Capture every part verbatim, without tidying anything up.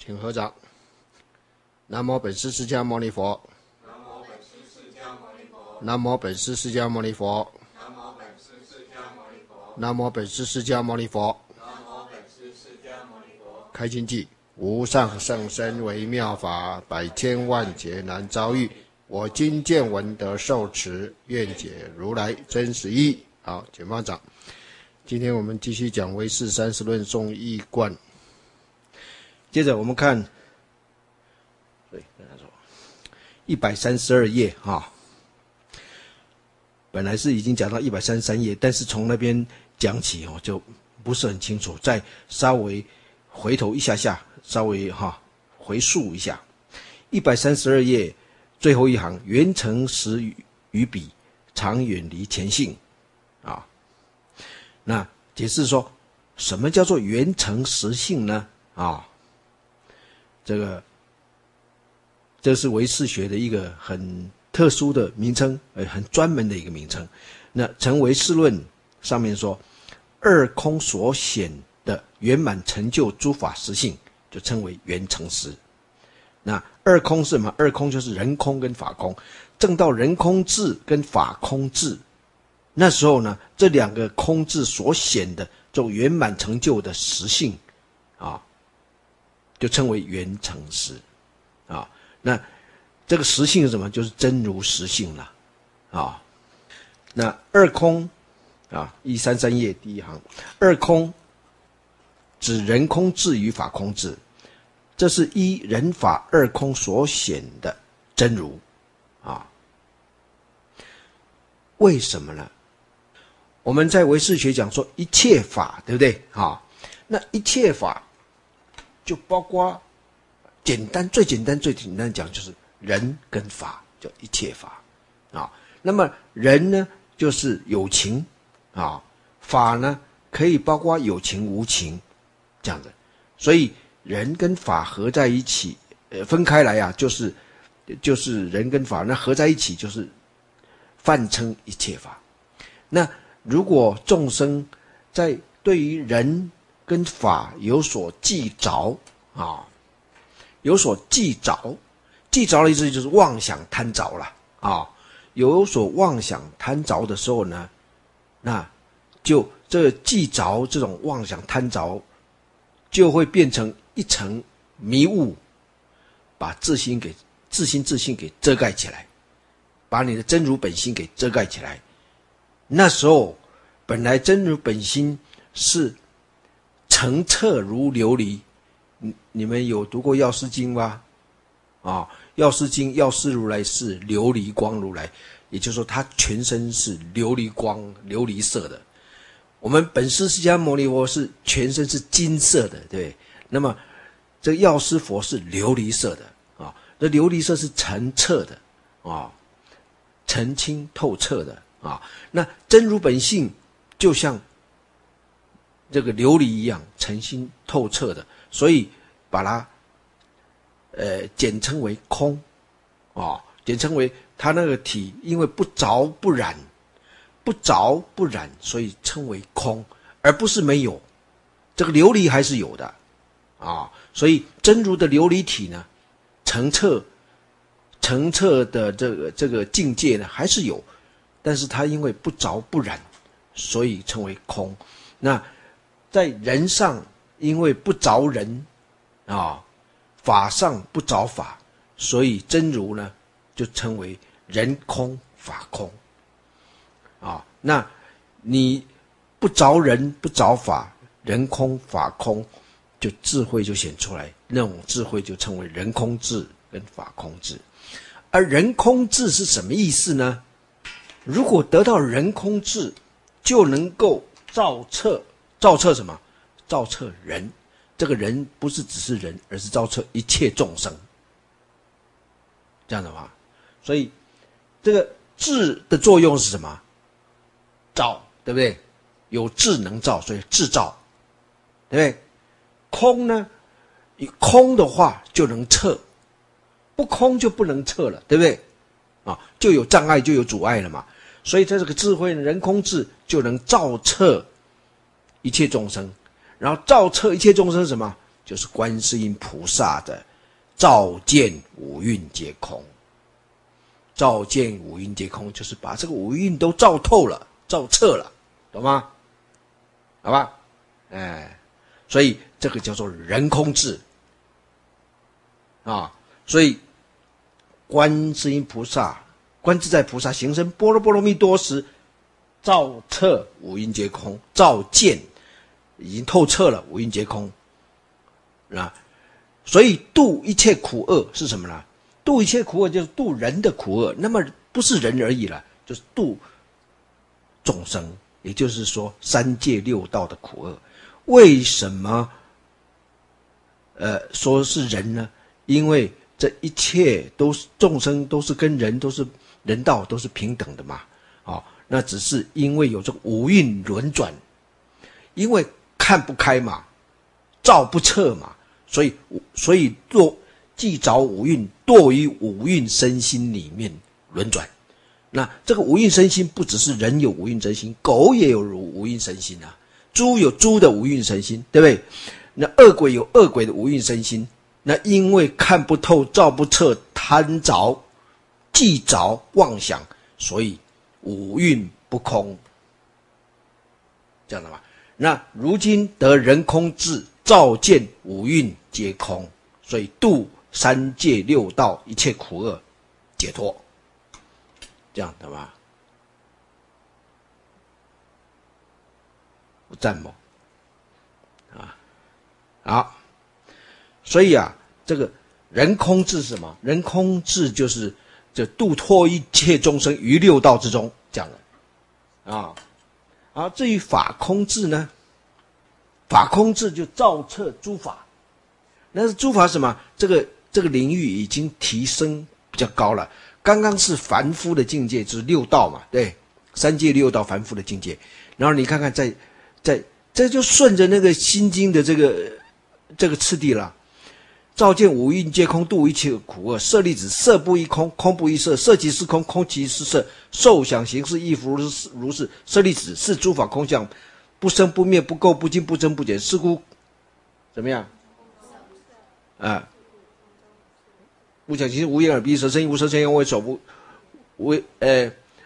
请合掌。南无本师释迦牟尼佛。 南无本师释迦牟尼佛。 南无本师释迦牟尼佛。 南无本师释迦牟尼佛。 南无本师释迦牟尼佛。 南无本师释迦牟尼佛。 开经偈：无上甚深微妙法，百千万劫难遭遇。我今见闻得受持，愿解如来真实义。好，请放掌。今天我们继续讲唯识三十论颂义观。接着我们看，对，跟他说，一百三十二页哈。本来是已经讲到一百三十三页，但是从那边讲起哦，就不是很清楚，再稍微回头一下下，稍微哈回溯一下。一百三十二页最后一行，缘成实于彼，常远离前性啊。那解释说，什么叫做缘成实性呢？啊，这个这是唯识学的一个很特殊的名称，呃，很专门的一个名称。那成唯识论上面说，二空所显的圆满成就诸法实性，就称为缘成实。那二空是什么？二空就是人空跟法空。证到人空智跟法空智，那时候呢，这两个空智所显的这种圆满成就的实性啊，就称为缘成实啊。那这个实性是什么？就是真如实性了啊。那二空啊，一三三页第一行，二空指人空智与法空智，这是依人法二空所显的真如啊。为什么呢？我们在唯识学讲说一切法，对不对啊？那一切法就包括简单最简单最简单讲就是人跟法，叫一切法啊。那么人呢，就是有情啊，法呢可以包括有情无情这样的，所以人跟法合在一起，呃，分开来啊，就是就是人跟法，那合在一起就是泛称一切法。那如果众生在对于人跟法有所记着啊，有所记着，记着的意思就是妄想贪着了啊。有所妄想贪着的时候呢，那就这记着这种妄想贪着，就会变成一层迷雾，把自心给自心自性给遮盖起来，把你的真如本心给遮盖起来。那时候本来真如本心是澄澈如琉璃，你你们有读过药师经吗？啊，药师经药师如来是琉璃光如来，也就是说他全身是琉璃光琉璃色的。我们本师释迦牟尼佛是全身是金色的，对不对？那么这个药师佛是琉璃色的啊，这琉璃色是澄澈的啊，澄清透彻的啊。那真如本性就像这个琉璃一样澄清透彻的，所以把它呃简称为空啊，简称为它那个体，因为不着不染，不着不染，所以称为空，而不是没有。这个琉璃还是有的啊，所以真如的琉璃体呢，澄澈澄澈的这个这个境界呢还是有，但是它因为不着不染，所以称为空。那在人上因为不着人啊，法上不着法，所以真如呢就称为人空法空啊。那你不着人不着法，人空法空，就智慧就显出来，那种智慧就称为人空智跟法空智。而人空智是什么意思呢？如果得到人空智，就能够照彻，照彻什么？照彻人。这个人不是只是人，而是照彻一切众生，这样的话，所以这个智的作用是什么？照，对不对？有智能照，所以智照，对不对？空呢，空的话就能彻，不空就不能彻了，对不对？啊，就有障碍，就有阻碍了嘛。所以在这个智慧人空智就能照彻一切众生，然后照彻一切众生什么？ 就是观世音菩萨的照见五蕴皆空。照见五蕴皆空，就是把这个五蕴都照透了，照彻了，懂吗？好吧，哎，所以这个叫做人空智啊。所以观世音菩萨、观自在菩萨行深般若波罗蜜多时，照彻五蕴皆空，照见已经透彻了五蕴皆空啊。所以度一切苦厄是什么呢？度一切苦厄就是度人的苦厄，那么不是人而已了，就是度众生，也就是说三界六道的苦厄。为什么呃说是人呢？因为这一切都是众生，都是跟人都是人道都是平等的嘛。哦，那只是因为有这个五蕴轮转，因为看不开嘛，照不彻嘛，所以所以堕既着五蕴，堕于五蕴身心里面轮转。那这个五蕴身心不只是人有五蕴身心，狗也有五蕴身心啊，猪有猪的五蕴身心，对不对？那恶鬼有恶鬼的五蕴身心。那因为看不透、照不彻、贪着、记着、妄想，所以五蕴不空，这样的吗？那如今得人空智，照见五蕴皆空，所以度三界六道一切苦厄，解脱，这样的吗？不赞吗？啊，好。所以啊，这个人空智是什么？人空智就是这度脱一切众生于六道之中，讲了啊。而至于法空智呢？法空智就照彻诸法，但是诸法什么？这个这个领域已经提升比较高了。刚刚是凡夫的境界，就是六道嘛，对，三界六道凡夫的境界。然后你看看在，在在这就顺着那个心经的这个这个次第了。照见五蕴皆空，度一切苦厄。舍利子，色不异空，空不异色，色即是空，空即是色。受想行识亦复如是。舍利子，是诸法空相，不生不灭，不垢不净，不增不减。是故怎么样？啊，无想行识，无眼耳鼻舌身意，无色声香味触无为呃，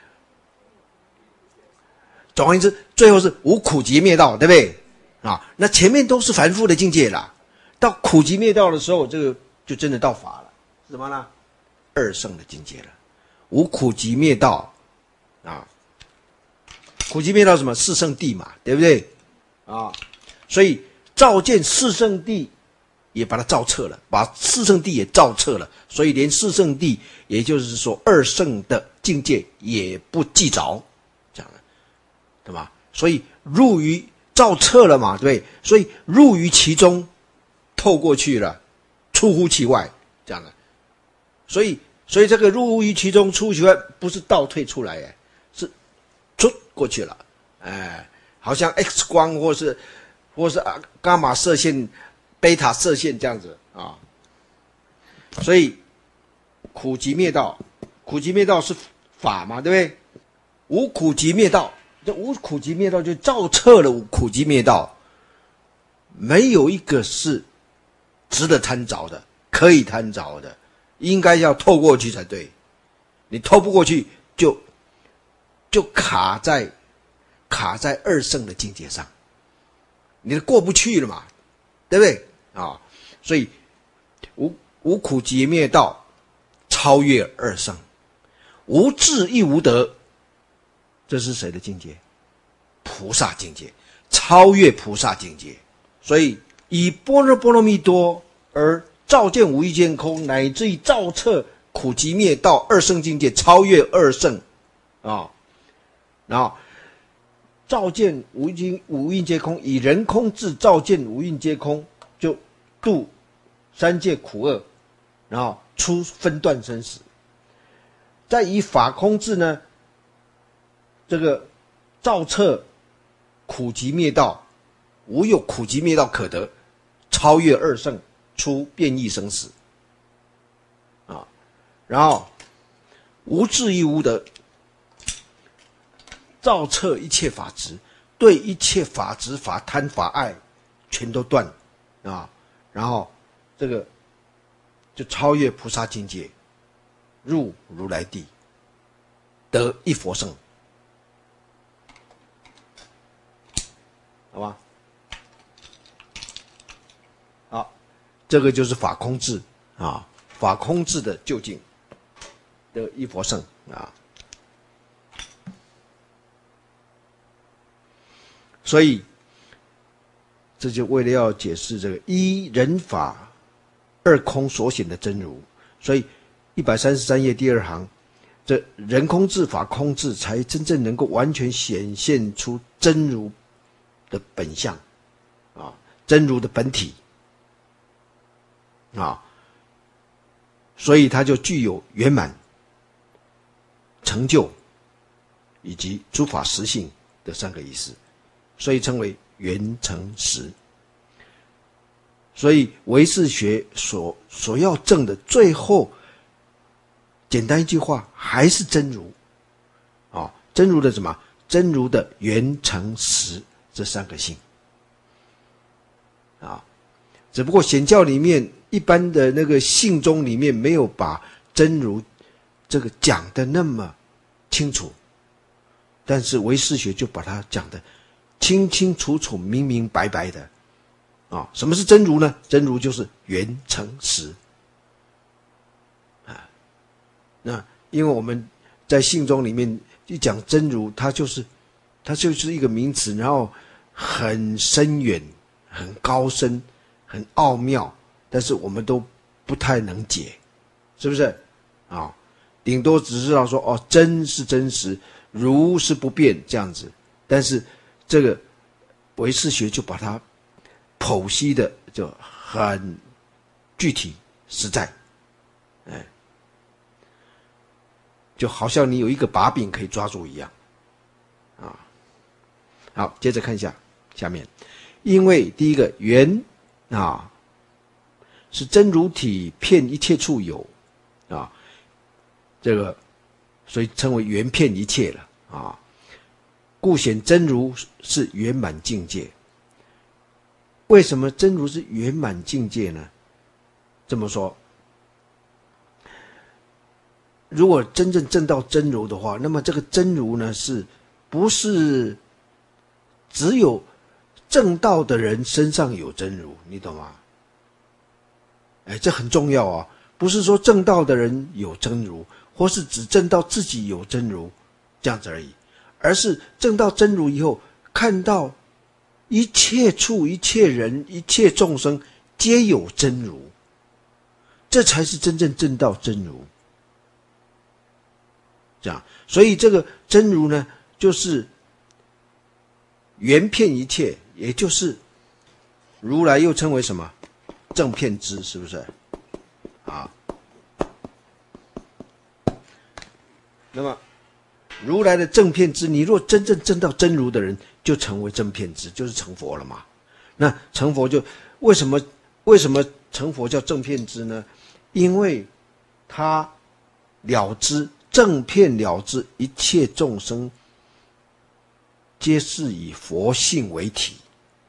总而言之，最后是无苦集灭道，对不对？啊，那前面都是凡夫的境界啦。到苦集灭道的时候，这个就真的到法了，是什么呢？二圣的境界了。无苦集灭道啊，苦集灭道什么？四圣谛嘛，对不对啊？所以照见四圣谛也把它照彻了，把四圣谛也照彻了，所以连四圣谛，也就是说二圣的境界也不记着，这样的，对吧？所以入于照彻了嘛，对不对？所以入于其中。透过去了，出乎其外，这样的，所以，所以这个入于其中，出乎其外，不是倒退出来，哎，是出过去了，哎，好像 X 光或是或是伽马射线、贝塔射线这样子啊。所以苦集灭道，苦集灭道是法嘛，对不对？无苦集灭道，这无苦集灭道就照彻了苦集灭道，没有一个是值得贪着的，可以贪着的，应该要透过去才对。你透不过去，就就卡在卡在二圣的境界上，你过不去了嘛，对不对啊？所以无无苦集灭道，超越二圣，无智亦无得，这是谁的境界？菩萨境界，超越菩萨境界。所以以般若波罗蜜多而照见无异见空，乃至于照彻苦集灭道二圣境界，超越二圣啊。然后照见无尽无蕴皆空，以人空智照见无蕴皆空，就度三界苦厄，然后出分段生死。再以法空智呢，这个照彻苦集灭道，无有苦集灭道可得，超越二圣，出变异生死啊。然后无智亦无得，照彻一切法执，对一切法执法贪法爱全都断啊。 然后这个就超越菩萨境界，入如来地，得一佛乘，好吧？好，这个就是法空智啊，法空智的究竟，得一佛乘啊。所以，这就为了要解释这个一人法二空所显的真如，所以一百三十三页第二行，这人空智、法空智才真正能够完全显现出真如的本相啊，真如的本体啊，所以它就具有圆满、成就以及诸法实性的三个意思。所以称为圆成实。所以唯识学所所要证的最后简单一句话还是真如啊、哦，真如的什么？真如的圆成实这三个性啊、哦。只不过显教里面一般的那个性宗里面没有把真如这个讲的那么清楚，但是唯识学就把它讲的清清楚楚、明明白白的啊、哦！什么是真如呢？真如就是圆成实啊。那因为我们在性宗里面一讲真如，它就是它就是一个名词，然后很深远、很高深、很奥妙，但是我们都不太能解，是不是啊、哦？顶多只知道说哦，真是真实，如是不变这样子，但是这个唯识学就把它剖析的就很具体实在，哎，就好像你有一个把柄可以抓住一样，啊，好，接着看一下下面，因为第一个圆啊是真如体遍一切处有啊，这个所以称为圆遍一切了啊。故显真如是圆满境界。为什么真如是圆满境界呢？这么说，如果真正证到真如的话，那么这个真如呢，是不是只有证道的人身上有真如？你懂吗？哎，这很重要啊！不是说证道的人有真如，或是只证到自己有真如这样子而已。而是证到真如以后，看到一切处、一切人、一切众生皆有真如，这才是真正证到真如。这样，所以这个真如呢，就是圆遍一切，也就是如来又称为什么？正遍知，是不是？啊，那么如来的正遍知，你若真正证到真如的人，就成为正遍知，就是成佛了嘛。那成佛就为什么为什么成佛叫正遍知呢？因为他了知正遍了知一切众生皆是以佛性为体。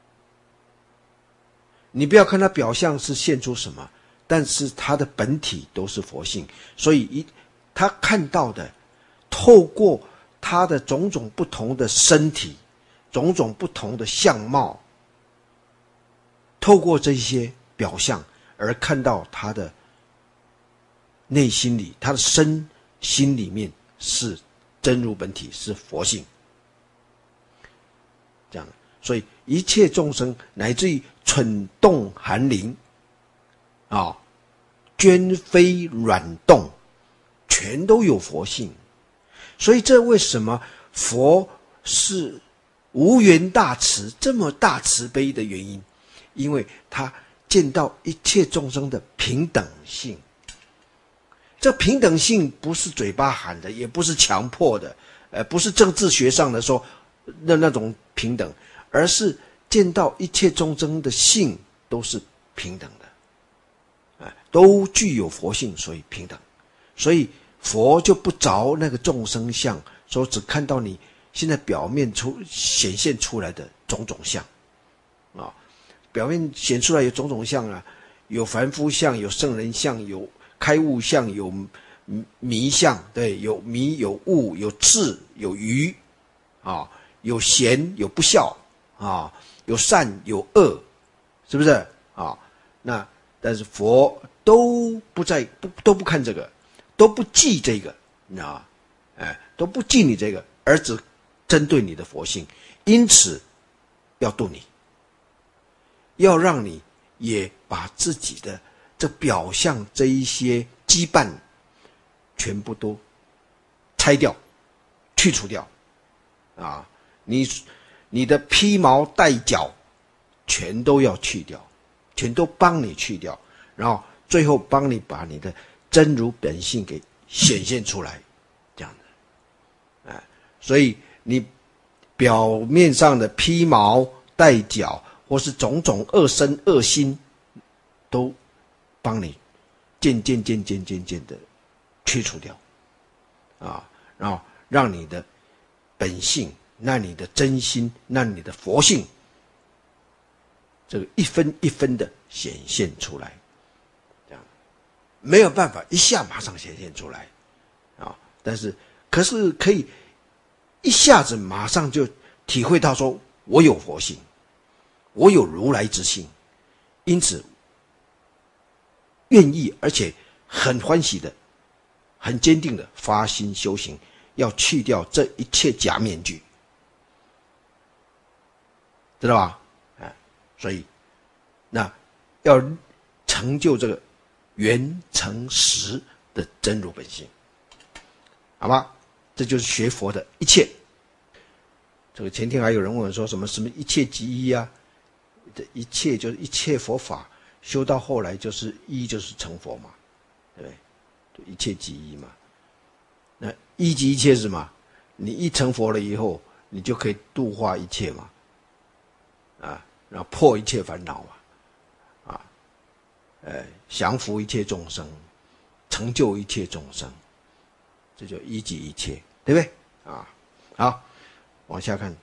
你不要看他表象是现出什么，但是他的本体都是佛性，所以一他看到的，透过他的种种不同的身体，种种不同的相貌，透过这些表象而看到他的内心里，他的身心里面是真如本体，是佛性。这样，所以一切众生乃至于蠢动寒灵啊，涓飞软动，全都有佛性。所以这为什么佛是无缘大慈，这么大慈悲的原因？因为他见到一切众生的平等性。这平等性不是嘴巴喊的，也不是强迫的，呃，不是政治学上的说的那种平等，而是见到一切众生的性都是平等的，呃、都具有佛性，所以平等。所以佛就不着那个众生相，说只看到你现在表面出显现出来的种种相啊，表面显出来有种种相啊， 有凡夫相，有圣人相，有开悟相，有迷相，对，有迷有悟，有智有愚，啊，有贤有不孝，啊，有善有恶，是不是啊？那但是佛都不在不都不看这个，都不记这个，你知道吗？哎，都不记你这个，而只针对你的佛性，因此要度你，要让你也把自己的这表象这一些羁绊全部都拆掉、去除掉啊！你你的披毛戴角全都要去掉，全都帮你去掉，然后最后帮你把你的真如本性给显现出来，这样的，哎，所以你表面上的披毛戴角，或是种种恶身恶心，都帮你渐渐渐渐渐渐的去除掉，啊，然后让你的本性，让你的真心，让你的佛性，这个一分一分的显现出来，这样没有办法一下马上显现出来，啊，但是可是可以一下子马上就体会到说，我有佛性，我有如来之性，因此愿意而且很欢喜的、很坚定的发心修行，要去掉这一切假面具，知道吧？哎，所以那要成就这个圆成实的真如本性，好吧？这就是学佛的一切。这个前天还有人问说什么什么一切即一啊？这一切就是一切佛法。修到后来就是一就是成佛嘛，对不对？就一切即一嘛。那一即一切是什么？你一成佛了以后，你就可以度化一切嘛，啊，然后破一切烦恼嘛，啊，呃，降伏一切众生，成就一切众生，这就一即一切，对不对？啊，好，往下看，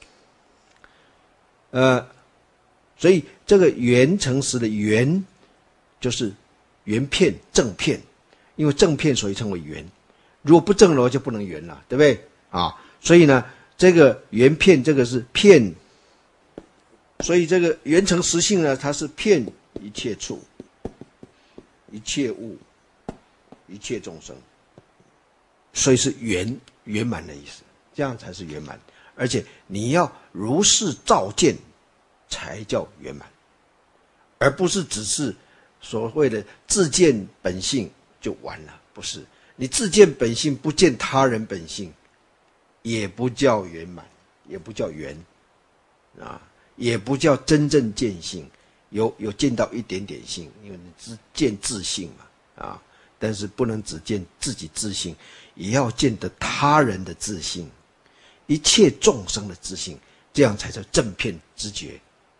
呃。所以这个圆成实的圆，就是圆片正片，因为正片所以称为圆，如果不正的话就不能圆了，对不对啊？所以呢，这个圆片这个是片，所以这个圆成实性呢，它是片一切处、一切物、一切众生，所以是圆圆满的意思，这样才是圆满。而且你要如是照见，才叫圆满，而不是只是所谓的自见本性就完了，不是。你自见本性不见他人本性，也不叫圆满，也不叫圆啊，也不叫真正见性，有有见到一点点性，因为你只见自性嘛啊，但是不能只见自己自性，也要见得他人的自性，一切众生的自性，这样才叫正片知觉。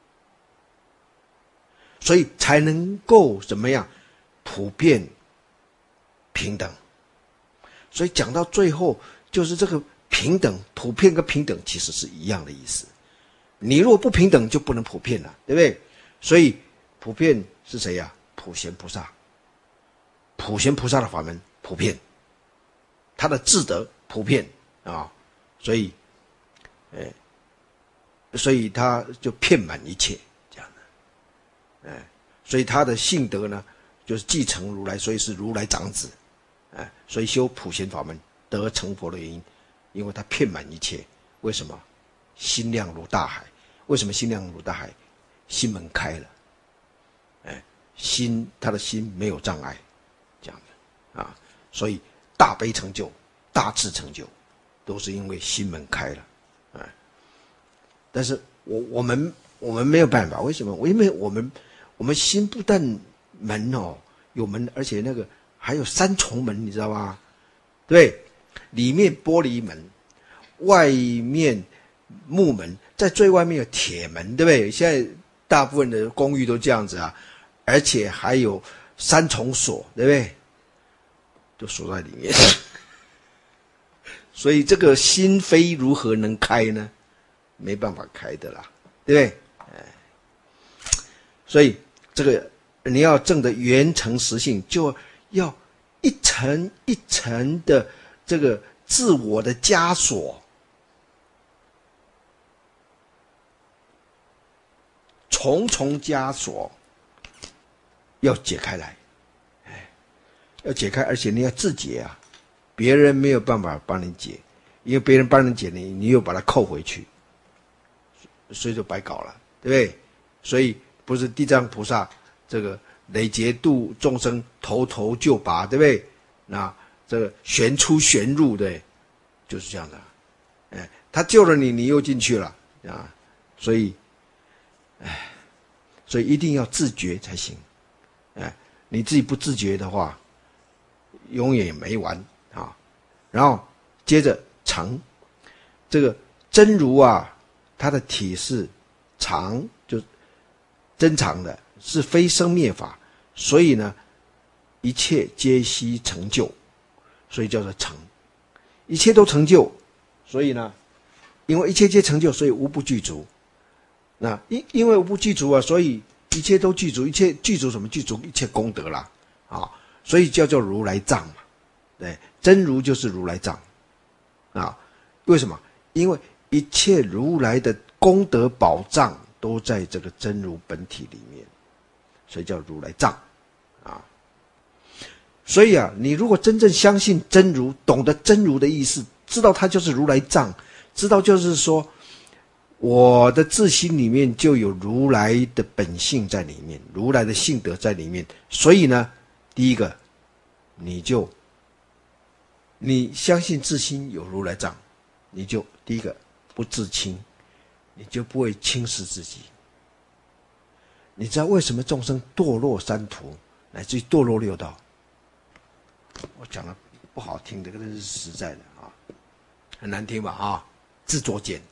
所以才能够怎么样普遍平等。所以讲到最后，就是这个平等、普遍跟平等其实是一样的意思。你如果不平等，就不能普遍了，对不对？所以普遍是谁呀、啊？普贤菩萨，普贤菩萨的法门普遍，他的智德普遍啊，所以，哎，所以他就遍满一切。哎，所以他的性德呢，就是继承如来，所以是如来长子。哎，所以修普贤法门得成佛的原因，因为他遍满一切。为什么？心量如大海。为什么心量如大海？心门开了。哎，心他的心没有障碍，这样的啊。所以大悲成就、大智成就，都是因为心门开了。哎，但是我我们我们没有办法，为什么？因为我们。我们心不但门哦有门，而且那个还有三重门，你知道吗？对，里面玻璃门，外面木门，在最外面有铁门，对不对？现在大部分的公寓都这样子啊，而且还有三重锁，对不对？都锁在里面。所以这个心扉如何能开呢？没办法开的啦，对不对？哎，所以。这个你要证的圆成实性，就要一层一层的这个自我的枷锁，重重枷锁要解开来，哎，要解开，而且你要自解啊，别人没有办法帮你解，因为别人帮你解你，你又把它扣回去，所以就白搞了，对不对？所以不是地藏菩萨这个累劫度众生，头头就拔，对不对？那这个旋出旋入，对，就是这样的。哎，他救了你，你又进去了啊，所以，哎，所以一定要自觉才行。哎，你自己不自觉的话，永远也没完啊。然后接着常，这个真如啊，它的体是常，就真常的，是非生灭法，所以呢，一切皆悉成就，所以叫做成，一切都成就，所以呢，因为一切皆成就，所以无不具足。那因因为无不具足啊，所以一切都具足，一切具足什么？具足一切功德啦，啊，所以叫做如来藏嘛，对，真如就是如来藏，啊，为什么？因为一切如来的功德宝藏都在这个真如本体里面，所以叫如来藏，啊，所以啊，你如果真正相信真如，懂得真如的意思，知道它就是如来藏，知道就是说，我的自心里面就有如来的本性在里面，如来的性德在里面，所以呢，第一个，你就你相信自心有如来藏，你就第一个不自轻，你就不会轻视自己。你知道为什么众生堕落三途，乃至于堕落六道？我讲的不好听，这个是实在的啊，很难听吧啊？自作贱。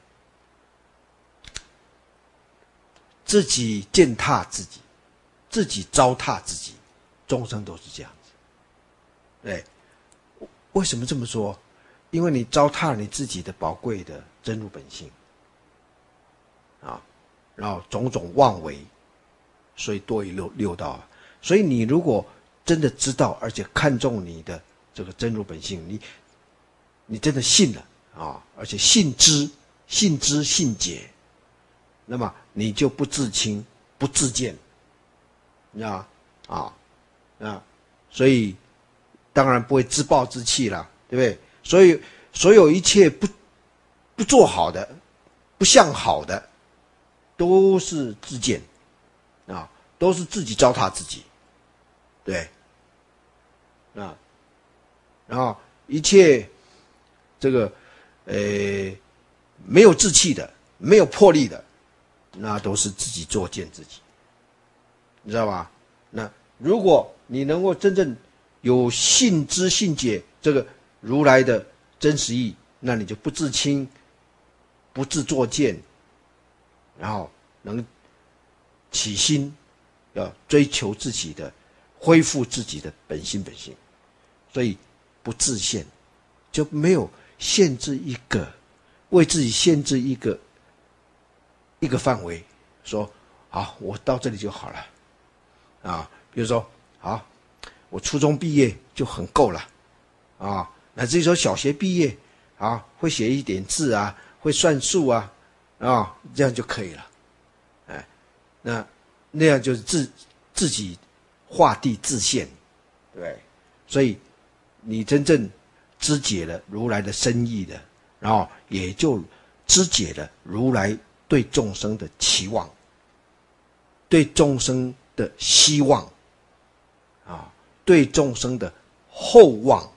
自己践踏自己，自己糟蹋自己，众生都是这样子。对，为什么这么说？因为你糟蹋你自己的宝贵的真如本性啊，然后种种妄为，所以堕于六六道。所以你如果真的知道，而且看重你的这个真如本性，你你真的信了啊，而且信之、信之、信解。那么你就不自轻不自贱，你知道吗？啊啊，所以当然不会自暴自弃了，对不对？所以所有一切不不做好的、不向好的，都是自贱啊，都是自己糟蹋自己，对啊，然后一切这个呃没有志气的、没有魄力的。那都是自己作践自己，你知道吧？那如果你能够真正有信知信解这个如来的真实意，那你就不自轻，不自作践，然后能起心要追求自己的，恢复自己的本心本性，所以不自限，就没有限制一个，为自己限制一个。一个范围，说好，我到这里就好了，啊，比如说，好，我初中毕业就很够了，啊，乃至于说小学毕业，啊，会写一点字啊，会算数啊，啊，这样就可以了，哎，那那样就是自自己画地自限，对不对？所以你真正知解了如来的深意的，然后也就知解了如来。对众生的期望，对众生的希望，啊，对众生的厚望，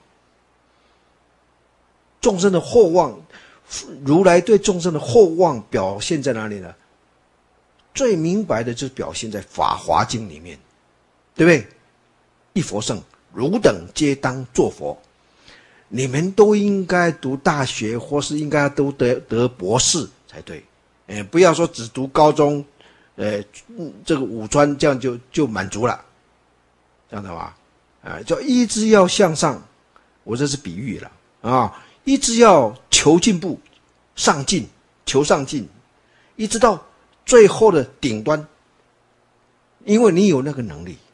众生的厚望，如来对众生的厚望表现在哪里呢？最明白的就是表现在《法华经》里面，对不对？一佛圣，汝等皆当作佛，你们都应该读大学，或是应该都得得博士才对。哎，不要说只读高中，呃，这个五专这样就就满足了，这样的吧？啊，就一直要向上，我这是比喻了啊，一直要求进步、上进、求上进，一直到最后的顶端，因为你有那个能力，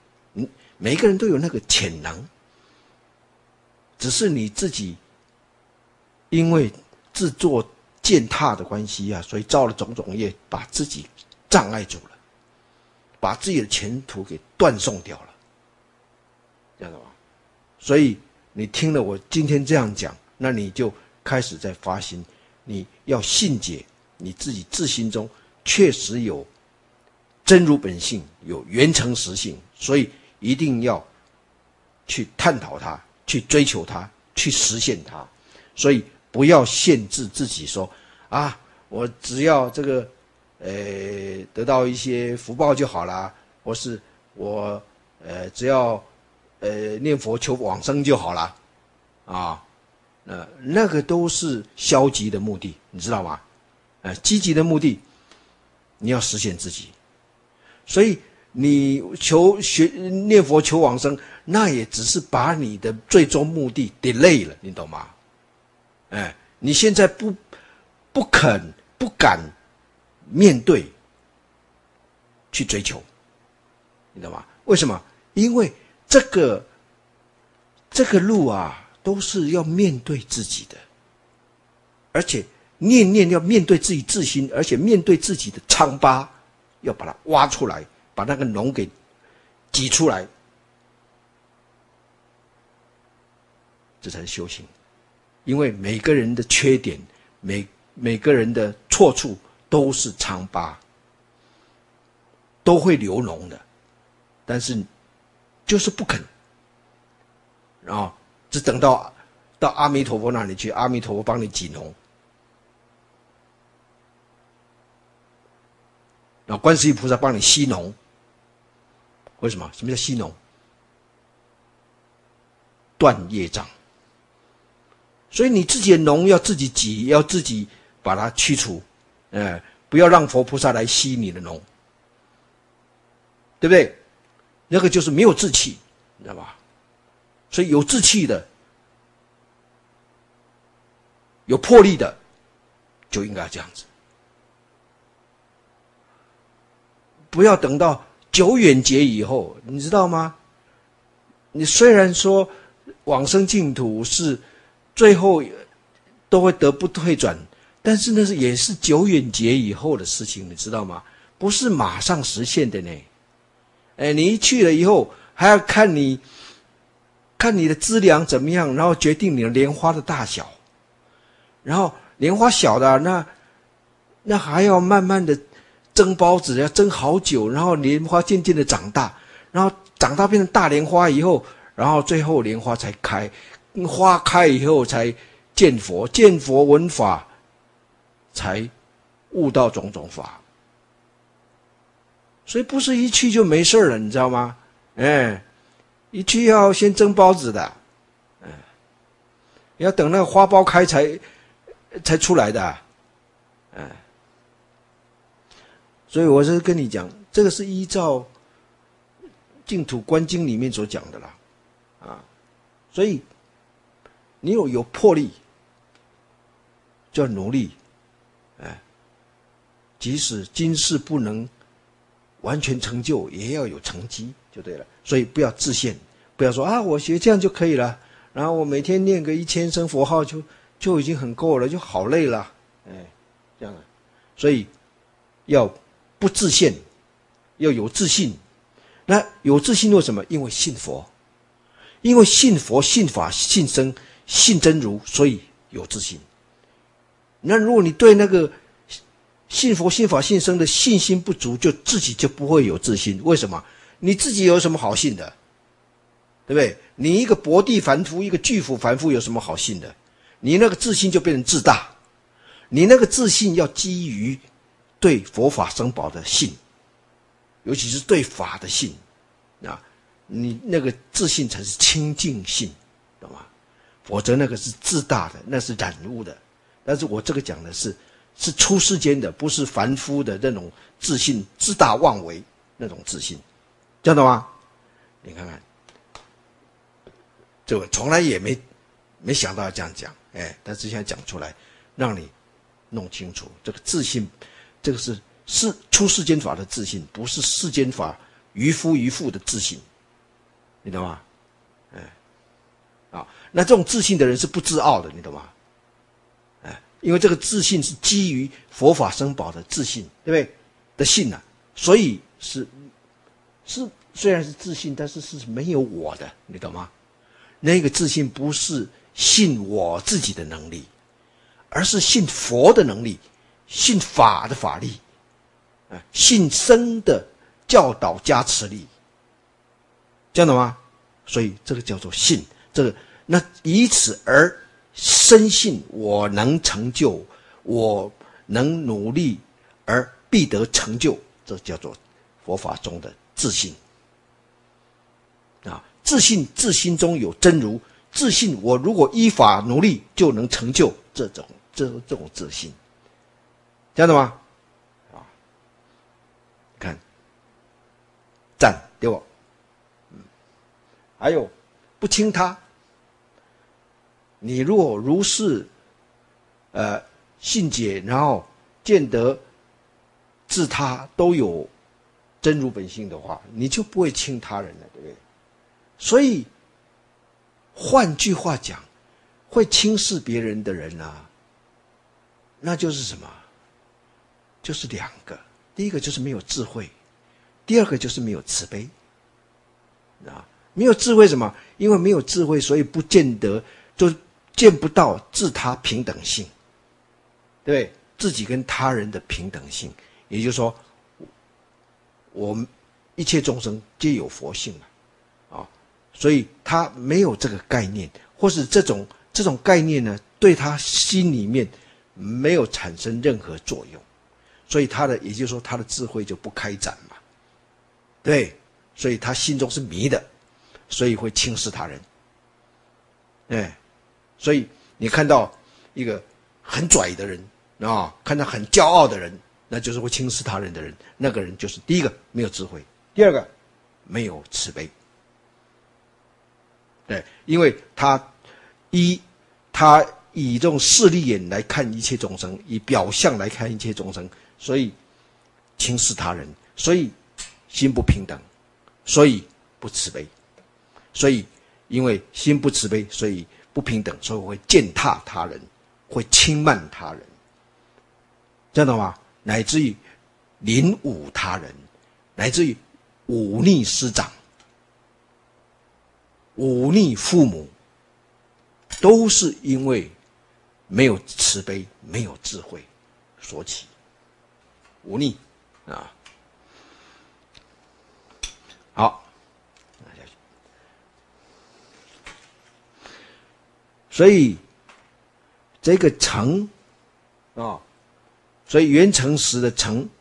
每一个人都有那个潜能，只是你自己因为自作践踏的关系啊，所以造了种种业，把自己障碍住了，把自己的前途给断送掉了，这样的吗？所以你听了我今天这样讲，那你就开始在发心，你要信解你自己自心中确实有真如本性，有圆成实性，所以一定要去探讨它，去追求它，去实现它。所以不要限制自己说啊，我只要这个呃得到一些福报就好啦，或是我呃只要呃念佛求往生就好啦，啊，呃那个都是消极的目的，你知道吗？呃积极的目的你要实现自己。所以你求学念佛求往生，那也只是把你的最终目的 delay 了，你懂吗？哎，你现在不不肯不敢面对去追求，你懂吗？为什么？因为这个这个路啊，都是要面对自己的，而且念念要面对自己自心，而且面对自己的疮疤，要把它挖出来，把那个脓给挤出来，这才是修行。因为每个人的缺点，每每个人的错处都是疮疤，都会流脓的，但是就是不肯，然后只等到到阿弥陀佛那里去，阿弥陀佛帮你挤脓，然后观世音菩萨帮你吸脓。为什么？什么叫吸脓？断业障。所以你自己的脓要自己挤，要自己把它去除，呃，不要让佛菩萨来吸你的脓，对不对？那个就是没有志气，你知道吧？所以有志气的、有魄力的，就应该这样子，不要等到久远劫以后，你知道吗？你虽然说往生净土是最后都会得不退转，但是那是也是久远劫以后的事情，你知道吗？不是马上实现的呢。哎，你一去了以后，还要看你看你的资粮怎么样，然后决定你的莲花的大小。然后莲花小的、啊、那那还要慢慢的蒸包子，要蒸好久，然后莲花渐渐的长大，然后长大变成大莲花以后，然后最后莲花才开。花开以后才见佛，见佛闻法，才悟到种种法。所以不是一去就没事了，你知道吗？哎，一去要先蒸包子的，哎，要等那个花苞开才才出来的，哎。所以我是跟你讲，这个是依照净土观经里面所讲的啦，啊，所以你有有魄力，就要努力，哎，即使今世不能完全成就，也要有成绩就对了。所以不要自限，不要说啊，我学这样就可以了，然后我每天念个一千声佛号就就已经很够了，就好累了，哎，这样的。所以要不自限，要有自信。那有自信为什么？因为信佛，因为信佛、信法、信僧、信真如，所以有自信。那如果你对那个信佛、信法、信僧的信心不足，就自己就不会有自信。为什么？你自己有什么好信的？对不对？你一个薄地凡夫，一个巨腐凡夫，有什么好信的？你那个自信就变成自大。你那个自信要基于对佛法僧宝的信，尤其是对法的信啊，你那个自信才是清净信，懂吗？否则那个是自大的，那是染污的。但是我这个讲的是是出世间的，不是凡夫的那种自信，自大妄为那种自信，这样懂吗？你看看，这个从来也没没想到要这样讲，哎，但是现在讲出来，让你弄清楚，这个自信，这个是是出世间法的自信，不是世间法渔夫渔妇的自信， 你懂吗？哎，啊，那这种自信的人是不自傲的，你懂吗？哎，因为这个自信是基于佛法僧宝的自信，对不对？的信啊，所以是是虽然是自信，但是是没有我的，你懂吗？那个自信不是信我自己的能力，而是信佛的能力，信法的法力，啊，信僧的教导加持力，这样懂吗？所以这个叫做信，这个那以此而深信我能成就，我能努力而必得成就，这叫做佛法中的自信。啊，自信自心中有真如，自信我如果依法努力就能成就，这种这这种自信，这样的吗？啊，看，赞对不？嗯，还有不轻他，你若如是，呃，信解，然后见得自他都有真如本性的话，你就不会轻他人了，对不对？所以，换句话讲，会轻视别人的人啊，那就是什么？就是两个，第一个就是没有智慧，第二个就是没有慈悲。啊，没有智慧什么？因为没有智慧，所以不见得就见不到自他平等性，对不对？自己跟他人的平等性，也就是说，我们一切众生皆有佛性嘛。所以他没有这个概念，或是这种这种概念呢，对他心里面没有产生任何作用，所以他的也就是说他的智慧就不开展嘛，对，所以他心中是迷的，所以会轻视他人，哎，所以你看到一个很拽的人啊，看到很骄傲的人，那就是会轻视他人的人，那个人就是第一个没有智慧，第二个没有慈悲。对，因为他一他以这种势利眼来看一切众生，以表象来看一切众生，所以轻视他人，所以心不平等，所以不慈悲，所以因为心不慈悲，所以不平等，所以会践踏他人，会轻慢他人，这样懂吗？乃至于凌侮他人，乃至于忤逆师长，忤逆父母，都是因为没有慈悲，没有智慧所起。忤逆啊，好，拿下去。所以这个成啊，所以缘成时的成，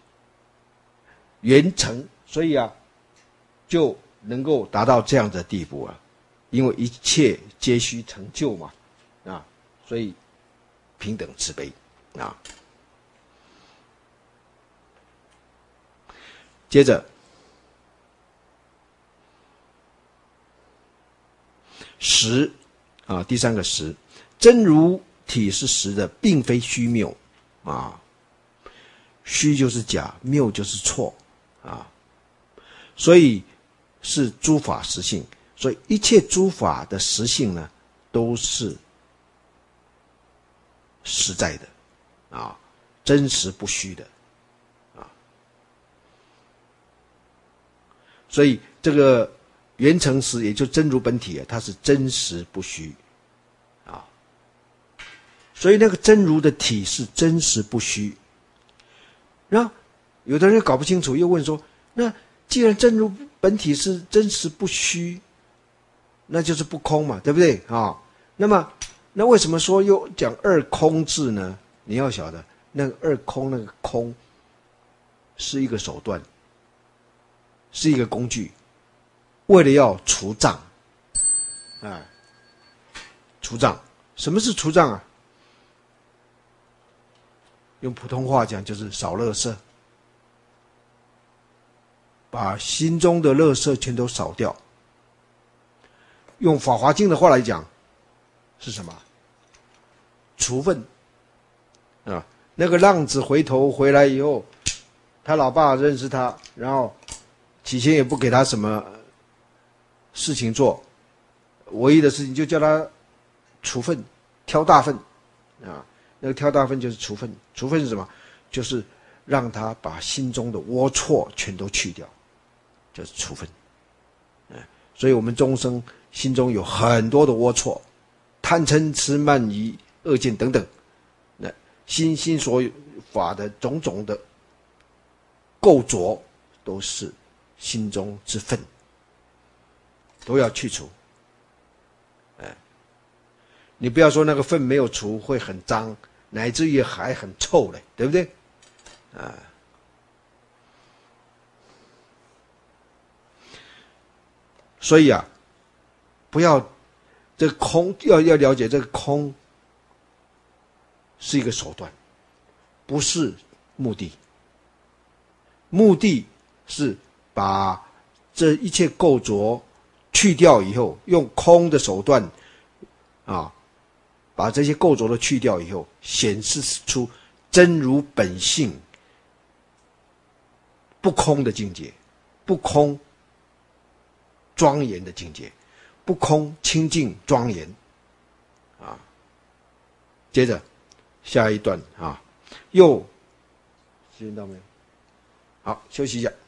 缘成，所以啊，就能够达到这样的地步啊，因为一切皆须成就嘛，啊，所以平等慈悲啊。接着，实啊，第三个实，真如体是实的，并非虚谬啊。虚就是假，谬就是错啊，所以是诸法实性，所以一切诸法的实性呢，都是实在的啊，真实不虚的啊。所以这个缘成实，也就真如本体啊，它是真实不虚啊。所以那个真如的体是真实不虚。然后有的人搞不清楚，又问说：那既然真如本体是真实不虚，那就是不空嘛，对不对啊？那么，那为什么说又讲二空字呢？你要晓得，那个二空，那个空是一个手段，是一个工具，为了要除障，哎，除障。什么是除障啊？用普通话讲就是扫垃圾，把心中的垃圾全都扫掉。用《法华经》的话来讲，是什么？除粪啊！那个浪子回头回来以后，他老爸认识他，然后起先也不给他什么事情做，唯一的事情就叫他除粪，挑大粪啊。那个挑大粪就是除粪，除粪是什么？就是让他把心中的龌龊全都去掉，就是除粪。所以我们终生心中有很多的龌龊，贪嗔痴慢疑恶见等等，那心心所法的种种的垢浊，都是心中之粪，都要去除。哎，你不要说那个粪没有除会很脏，乃至于还很臭嘞，对不对？啊。所以啊，不要这个空，要要了解这个空是一个手段，不是目的。目的是把这一切垢浊去掉以后，用空的手段啊，把这些垢浊的去掉以后，显示出真如本性不空的境界，不空庄严的境界，不空清净庄严啊。接着下一段啊，又时间到没有？好，休息一下。